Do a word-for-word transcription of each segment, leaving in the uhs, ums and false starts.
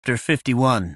Chapter fifty-one.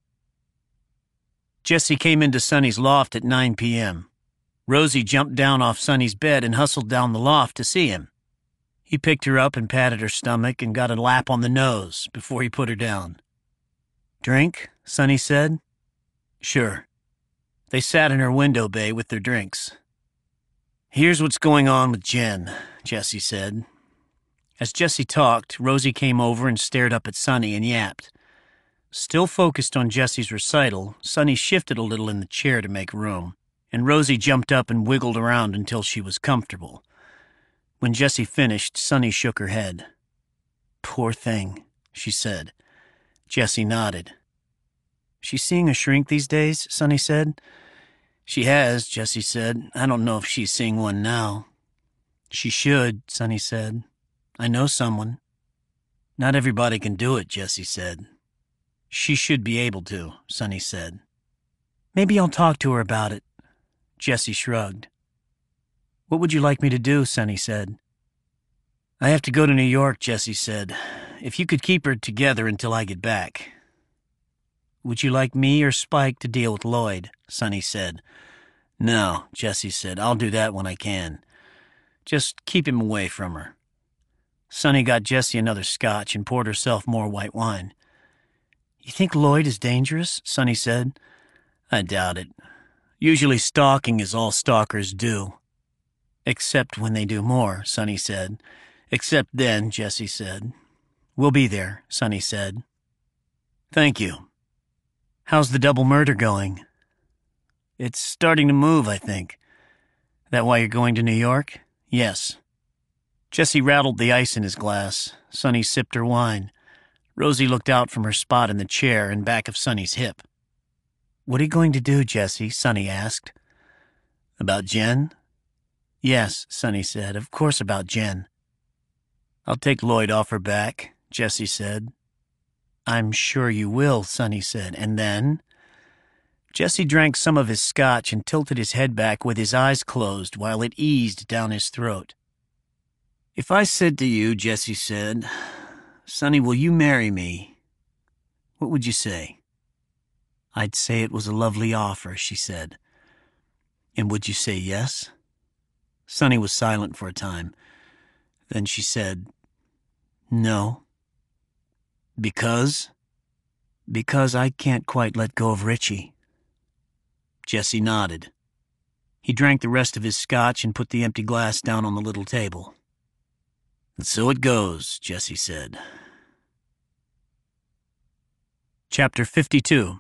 Jesse came into Sonny's loft at nine p.m. Rosie jumped down off Sonny's bed and hustled down the loft to see him. He picked her up and patted her stomach and got a lap on the nose before he put her down. "Drink?" Sonny said. "Sure." They sat in her window bay with their drinks. "Here's what's going on with Jen," Jesse said. As Jesse talked, Rosie came over and stared up at Sonny and yapped. Still focused on Jesse's recital, Sonny shifted a little in the chair to make room, and Rosie jumped up and wiggled around until she was comfortable. When Jesse finished, Sonny shook her head. "Poor thing," she said. Jesse nodded. "She's seeing a shrink these days?" Sonny said. "She has," Jesse said. "I don't know if she's seeing one now." "She should," Sonny said. "I know someone." "Not everybody can do it," Jesse said. "She should be able to," Sonny said. "Maybe I'll talk to her about it." Jesse shrugged. "What would you like me to do?" Sonny said. "I have to go to New York," Jesse said. "If you could keep her together until I get back." "Would you like me or Spike to deal with Lloyd?" Sonny said. "No," Jesse said. "I'll do that when I can. Just keep him away from her." Sonny got Jesse another scotch and poured herself more white wine. "You think Lloyd is dangerous?" Sonny said. "I doubt it. Usually stalking is all stalkers do." "Except when they do more," Sonny said. "Except then," Jesse said. "We'll be there," Sonny said. "Thank you." "How's the double murder going?" "It's starting to move, I think." "That why you're going to New York?" "Yes." Jesse rattled the ice in his glass. Sonny sipped her wine. Rosie looked out from her spot in the chair in back of Sonny's hip. "What are you going to do, Jesse?" Sonny asked. "About Jen?" "Yes," Sonny said. "Of course about Jen." "I'll take Lloyd off her back," Jesse said. "I'm sure you will," Sonny said. "And then?" Jesse drank some of his scotch and tilted his head back with his eyes closed while it eased down his throat. "If I said to you," Jesse said, "Sonny, will you marry me?" What would you say? "I'd say it was a lovely offer," she said. "And would you say yes?" Sonny was silent for a time. Then she said, "No." "Because?" "Because I can't quite let go of Richie." Jesse nodded. He drank the rest of his scotch and put the empty glass down on the little table. "And so it goes," Jesse said. Chapter fifty-two.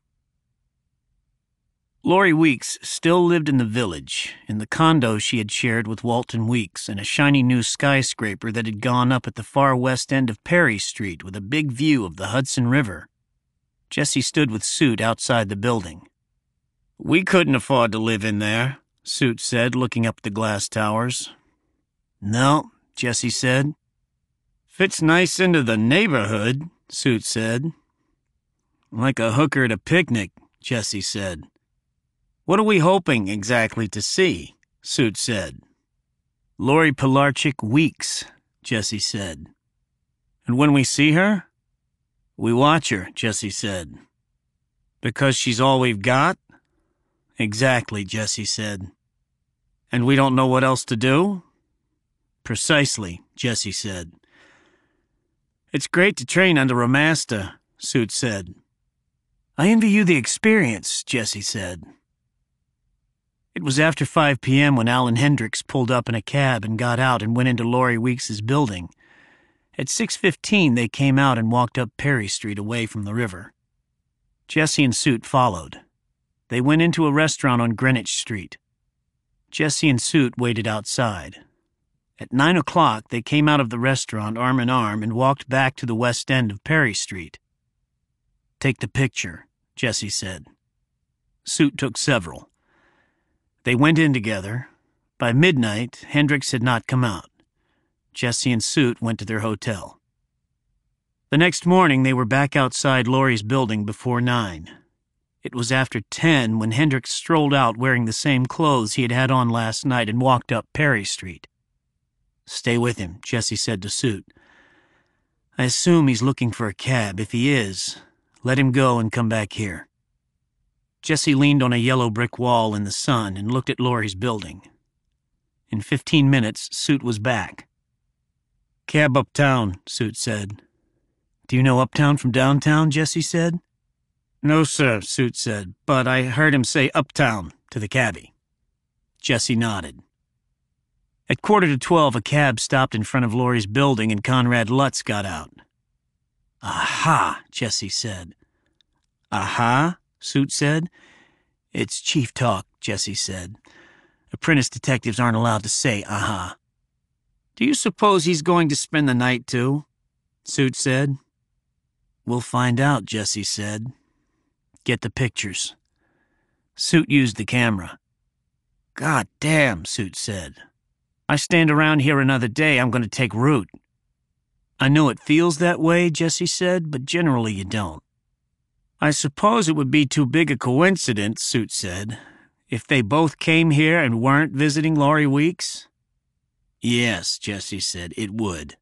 Lori Weeks still lived in the village, in the condo she had shared with Walton Weeks, and a shiny new skyscraper that had gone up at the far west end of Perry Street with a big view of the Hudson River. Jesse stood with Suit outside the building. "We couldn't afford to live in there," Suit said, looking up the glass towers. "No," Jesse said. "Fits nice into the neighborhood," Suit said. "Like a hooker at a picnic," Jesse said. "What are we hoping exactly to see?" Suit said. "Lori Pilarchik Weeks," Jesse said. "And when we see her?" "We watch her," Jesse said. "Because she's all we've got?" "Exactly," Jesse said. "And we don't know what else to do?" "Precisely," Jesse said. "It's great to train under a master," Suit said. "I envy you the experience," Jesse said. It was after five p.m. when Alan Hendricks pulled up in a cab and got out and went into Lori Weeks's building. At six fifteen, they came out and walked up Perry Street away from the river. Jesse and Suit followed. They went into a restaurant on Greenwich Street. Jesse and Suit waited outside. At nine o'clock, they came out of the restaurant arm in arm and walked back to the west end of Perry Street. "Take the picture," Jesse said. Suit took several. They went in together. By midnight, Hendricks had not come out. Jesse and Suit went to their hotel. The next morning, they were back outside Lori's building before nine. It was after ten when Hendricks strolled out wearing the same clothes he had had on last night and walked up Perry Street. "Stay with him," Jesse said to Suit. "I assume he's looking for a cab. If he is, Let him go and come back here. Jesse leaned on a yellow brick wall in the sun and looked at Laurie's building. In fifteen minutes, Suit was back. Cab uptown, Suit said. Do you know uptown from downtown, Jesse said. No, sir, Suit said, but I heard him say uptown to the cabbie. Jesse nodded. At quarter to twelve, a cab stopped in front of Laurie's building and Conrad Lutz got out. Aha, Jesse said. Aha, Suit said. It's chief talk, Jesse said. Apprentice detectives aren't allowed to say aha. Do you suppose he's going to spend the night, too? Suit said. We'll find out, Jesse said. Get the pictures. Suit used the camera. God damn, Suit said. I stand around here another day, I'm going to take root. I know it feels that way, Jesse said, but generally you don't. I suppose it would be too big a coincidence, Suit said, if they both came here and weren't visiting Laurie Weeks. Yes, Jesse said, it would.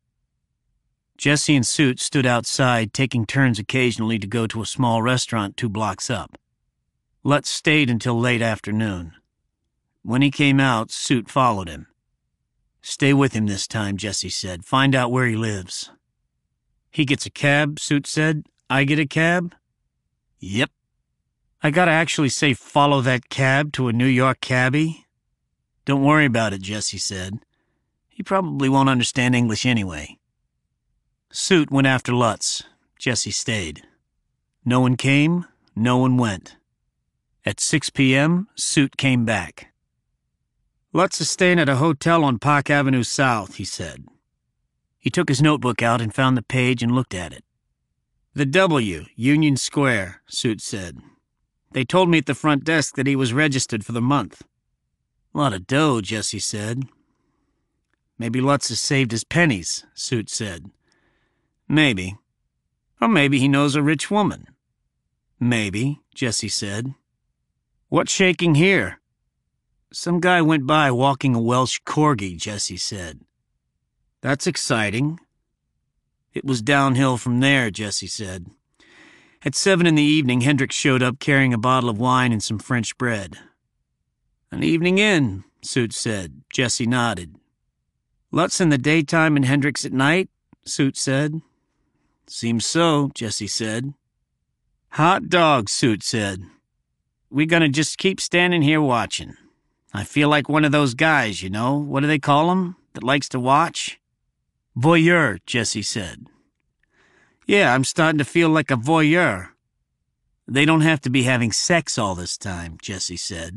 Jesse and Suit stood outside, taking turns occasionally to go to a small restaurant two blocks up. Lutz stayed until late afternoon. When he came out, Suit followed him. Stay with him this time, Jesse said. Find out where he lives. He gets a cab, Suit said. I get a cab? Yep. I gotta actually say follow that cab to a New York cabbie? Don't worry about it, Jesse said. He probably won't understand English anyway. Suit went after Lutz. Jesse stayed. No one came, no one went. At six p.m., Suit came back. Lutz is staying at a hotel on Park Avenue South, he said. He took his notebook out and found the page and looked at it. The W, Union Square, Suit said. They told me at the front desk that he was registered for the month. A lot of dough, Jesse said. Maybe Lutz has saved his pennies, Suit said. Maybe. Or maybe he knows a rich woman. Maybe, Jesse said. What's shaking here? Some guy went by walking a Welsh corgi, Jesse said. That's exciting. It was downhill from there, Jesse said. At seven in the evening, Hendricks showed up carrying a bottle of wine and some French bread. An evening in, Suit said. Jesse nodded. Lutz in the daytime and Hendricks at night, Suit said. Seems so, Jesse said. Hot dog, Suit said. We gonna just keep standing here watching. I feel like one of those guys, you know, what do they call 'em, that likes to watch? Voyeur, Jesse said. Yeah, I'm starting to feel like a voyeur. They don't have to be having sex all this time, Jesse said.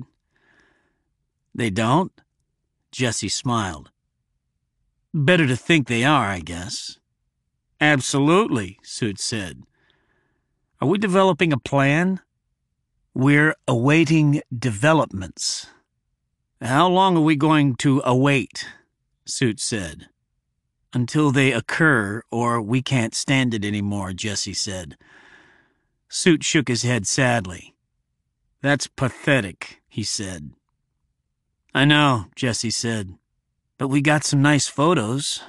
They don't? Jesse smiled. Better to think they are, I guess. Absolutely, Suit said. Are we developing a plan? We're awaiting developments. How long are we going to await? Suit said. Until they occur, or we can't stand it anymore, Jesse said. Suit shook his head sadly. That's pathetic, he said. I know, Jesse said. But we got some nice photos.